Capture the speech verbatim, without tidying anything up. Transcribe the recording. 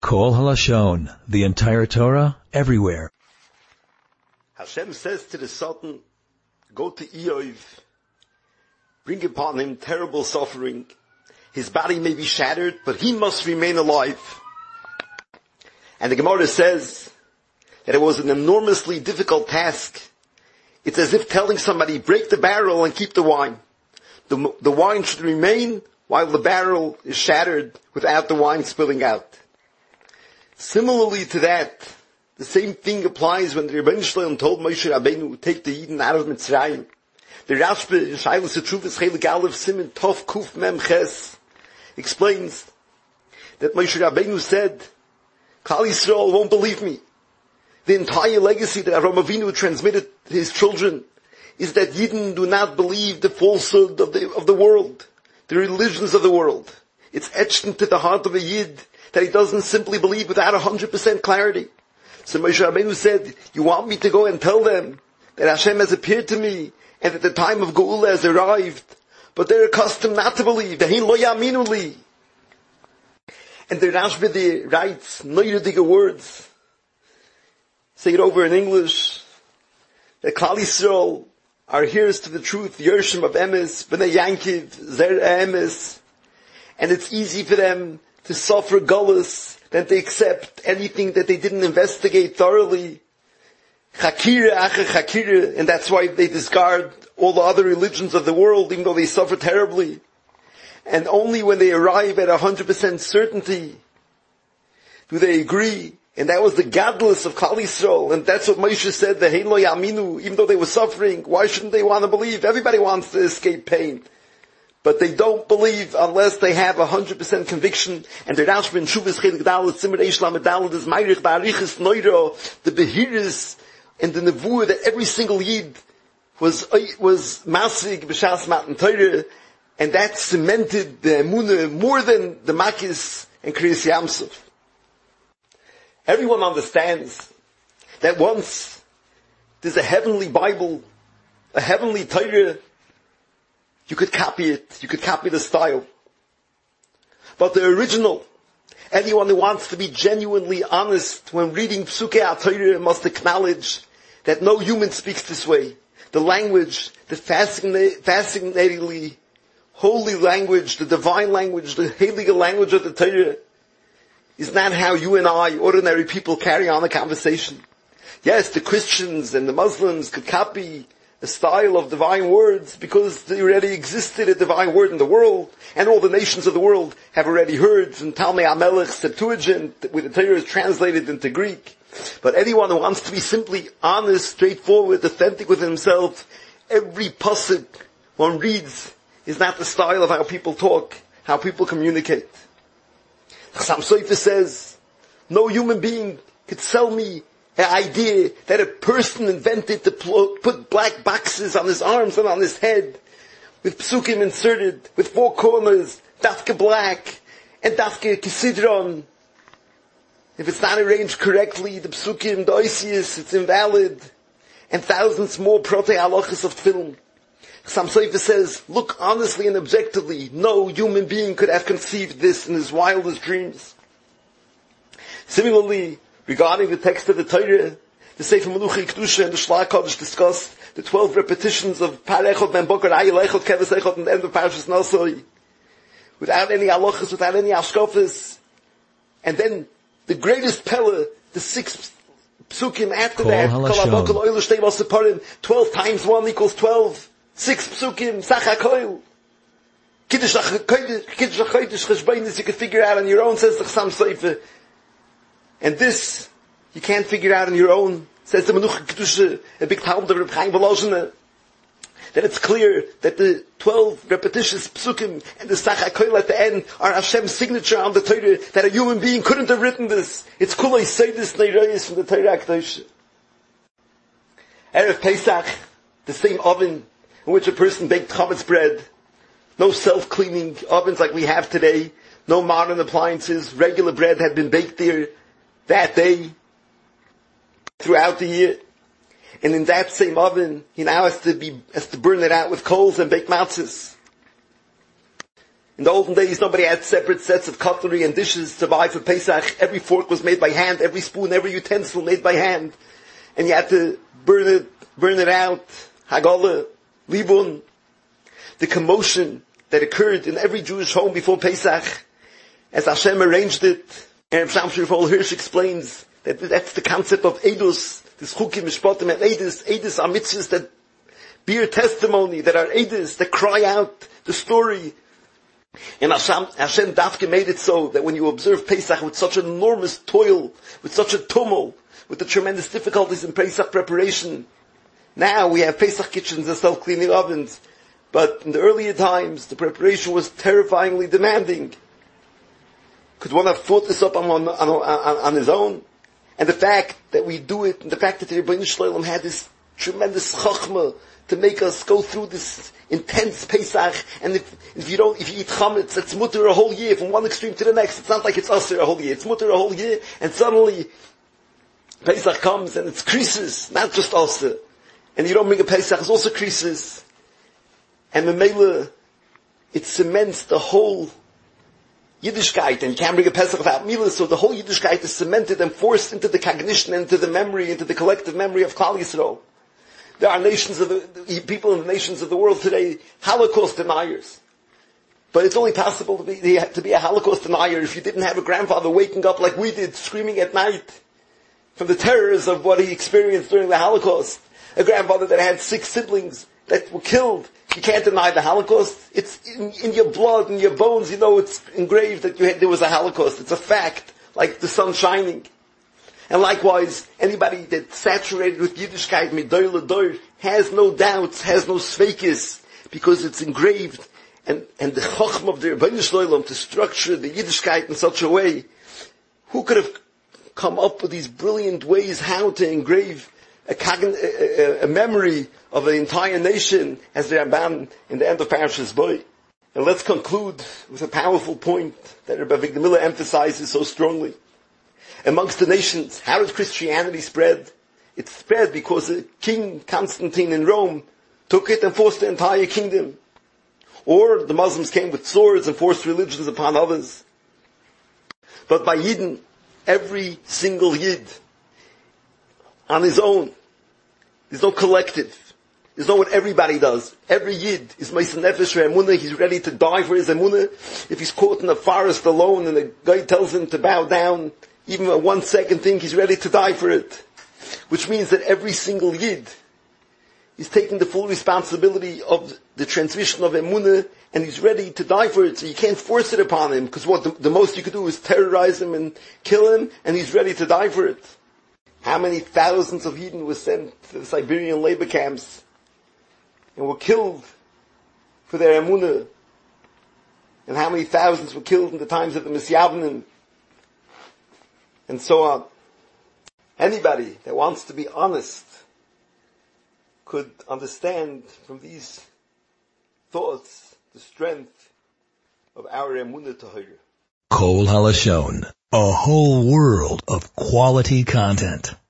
Kol Halashon, the entire Torah, everywhere. Hashem says to the Sultan, go to Eov, bring upon him terrible suffering. His body may be shattered, but he must remain alive. And the Gemara says that it was an enormously difficult task. It's as if telling somebody, break the barrel and keep the wine. The, the wine should remain while the barrel is shattered without the wine spilling out. Similarly to that, the same thing applies when the Rebbeinu Shalom told Moshe Rabbeinu, take the Yidden out of Mitzrayim. The Rashba in Shailas Hatruvas Chelik Aleph Siman Tov Kuf Mem Ches explains that Moshe Rabbeinu said, Klal Yisrael won't believe me. The entire legacy that Avraham Avinu transmitted to his children is that Yidden do not believe the falsehood of the, of the world, the religions of the world. It's etched into the heart of a Yid that he doesn't simply believe without a hundred percent clarity. So Moshe Rabbeinu said, you want me to go and tell them that Hashem has appeared to me and that the time of Geula has arrived, but they're accustomed not to believe. Ve'hin lo yaminu li. And the Rashba writes neudige words. Say it over in English. That Klal Yisrael are heirs to the truth, Yershim of Emes, Bnei Yankiv, Zer Emes, and it's easy for them to suffer gullus, than to accept anything that they didn't investigate thoroughly. Chakira acher chakira, and that's why they discard all the other religions of the world, even though they suffer terribly. And only when they arrive at a hundred percent certainty do they agree. And that was the gadlus of Klal Yisrael, and that's what Moshe said, the Hein lo yaminu, even though they were suffering, why shouldn't they want to believe? Everybody wants to escape pain. But they don't believe unless they have a hundred percent conviction. And the Rashba in Shuvas Chelik Dalet Simmer Eish Lamed Dalet is Meirich Ba'arichis Neuro, the Behiris and the Nevuah that every single Yid was was Masig B'Shas Matan Torah, and that cemented the Emunah more than the Makis and Kriyas Yamsuf. Everyone understands that once there's a heavenly Bible, a heavenly Torah, you could copy it, you could copy the style. But the original, anyone who wants to be genuinely honest when reading Psukei HaTorah must acknowledge that no human speaks this way. The language, the fascina- fascinatingly holy language, the divine language, the heilige language of the Torah is not how you and I, ordinary people, carry on a conversation. Yes, the Christians and the Muslims could copy a style of divine words because there already existed a divine word in the world, and all the nations of the world have already heard from Talmei HaMelech, Septuagint, where the Torah is translated into Greek. But anyone who wants to be simply honest, straightforward, authentic with himself, every pasuk one reads is not the style of how people talk, how people communicate. Chassam Sofer says, no human being could sell me an idea that a person invented to put black boxes on his arms and on his head, with psukim inserted, with four corners, dafka black, and dafka kisidron. If it's not arranged correctly, the psukim, the oisius, it's invalid, and thousands more protei halachas of film. Chassam Sofer says, look honestly and objectively, no human being could have conceived this in his wildest dreams. Similarly, regarding the text of the Torah, the Sefer Meluchei Kedusha and the Shlach HaKodesh discuss the twelve repetitions of Par Echad Ben Boker Ayel Echad Keves Echad and the end of Parashas Nosoi, without any halachas, without any ashkafas, and then the greatest pella, the six psukim after Kol that, Halashon. Kol Oil Shtei Vaseparim, twelve times one equals twelve, six psukim, Sach HaKoil, Kiddush HaKodesh, Kiddush HaKodesh, Cheshbainis, you can figure out on your own, says the Chassam Sofer. And this, you can't figure out on your own, says the Menucha Kedusha, a big Talmud of Reb Chaim Volozhiner, that it's clear that the twelve repetitious psukim and the Sach HaKoil at the end are Hashem's signature on the Torah, that a human being couldn't have written this. It's Kulei Seidis Neiroyis from the Torah HaKadosh. Erev Pesach, the same oven in which a person baked chametz bread, no self-cleaning ovens like we have today, no modern appliances, regular bread had been baked there that day, throughout the year. And in that same oven, he now has to be, has to burn it out with coals and bake matzahs. In the olden days, nobody had separate sets of cutlery and dishes to buy for Pesach. Every fork was made by hand, every spoon, every utensil made by hand. And you had to burn it, burn it out. Hagala, Libun. The commotion that occurred in every Jewish home before Pesach, as Hashem arranged it. And Rav Shamshir Hirsch explains that that's the concept of Eidus, this Chukim, Mishpatim, and Eidus. Eidus are mitzvahs that bear testimony, that are Eidus, that cry out the story. And Hashem, Hashem Dafke made it so that when you observe Pesach with such an enormous toil, with such a tumult, with the tremendous difficulties in Pesach preparation, now we have Pesach kitchens and self-cleaning ovens, but in the earlier times, the preparation was terrifyingly demanding. Could one have thought this up on, on, on, on his own? And the fact that we do it, and the fact that the Rebbeinu Shalom had this tremendous chachma to make us go through this intense Pesach, and if, if you don't, if you eat chametz, it's mutter a whole year, from one extreme to the next. It's not like it's usher a whole year, it's mutter a whole year, and suddenly Pesach comes and it's creases, not just usher. And you don't bring a Pesach, it's also creases. And Memela, it cements the whole Yiddishkeit, and you can't bring a Pesach without Milah, so the whole Yiddishkeit is cemented and forced into the cognition, into the memory, into the collective memory of Klal Yisrael. There are nations of the, the people in the nations of the world today, Holocaust deniers. But it's only possible to be, to be a Holocaust denier if you didn't have a grandfather waking up like we did, screaming at night from the terrors of what he experienced during the Holocaust. A grandfather that had six siblings that were killed. You can't deny the Holocaust. It's in, in your blood, in your bones, you know it's engraved that you had, there was a Holocaust. It's a fact, like the sun shining. And likewise, anybody that's saturated with Yiddishkeit, midoy l'doy, has no doubts, has no sveikis, because it's engraved. And, and the chochm of the Rebbeinu Shalom to structure the Yiddishkeit in such a way, who could have come up with these brilliant ways how to engrave a, cogn- a, a, a memory of the entire nation, as the Ramban in the end of Parashas Bo. And let's conclude with a powerful point that Rabbi Avigdor Miller emphasizes so strongly. Amongst the nations, how did Christianity spread? It spread because King Constantine in Rome took it and forced the entire kingdom. Or the Muslims came with swords and forced religions upon others. But by Yidden, every single Yid, on his own, there's no collective. There's not what everybody does. Every Yid is Meiser Nefesh for Emunah. He's ready to die for his Emunah. If he's caught in the forest alone and the guy tells him to bow down, even a one second thing, he's ready to die for it. Which means that every single Yid is taking the full responsibility of the transmission of Emunah, and he's ready to die for it. So you can't force it upon him, because what the, the most you could do is terrorize him and kill him, and he's ready to die for it. How many thousands of Yidden were sent to the Siberian labor camps and were killed for their Emunah? And how many thousands were killed in the times of the Misyavnim? And so on. Anybody that wants to be honest could understand from these thoughts the strength of our Emunah Tahira. Kol Halashon, a whole world of quality content.